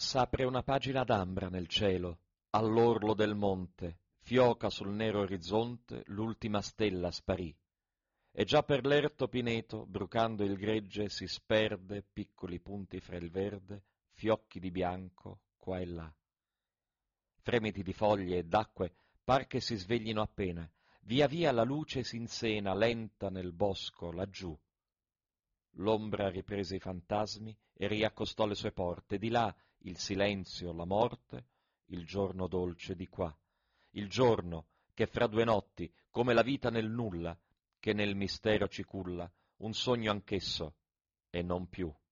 S'apre una pagina d'ambra nel cielo, all'orlo del monte, fioca sul nero orizzonte, l'ultima stella sparì. E già per l'erto pineto, brucando il gregge, si sperde, piccoli punti fra il verde, fiocchi di bianco, qua e là. Fremiti di foglie e d'acque, par che si sveglino appena, via via la luce s'insena, lenta nel bosco, laggiù. L'ombra riprese i fantasmi e riaccostò le sue porte, di là il silenzio, la morte, il giorno dolce di qua, il giorno che fra due notti, come la vita nel nulla, che nel mistero ci culla, un sogno anch'esso, e non più.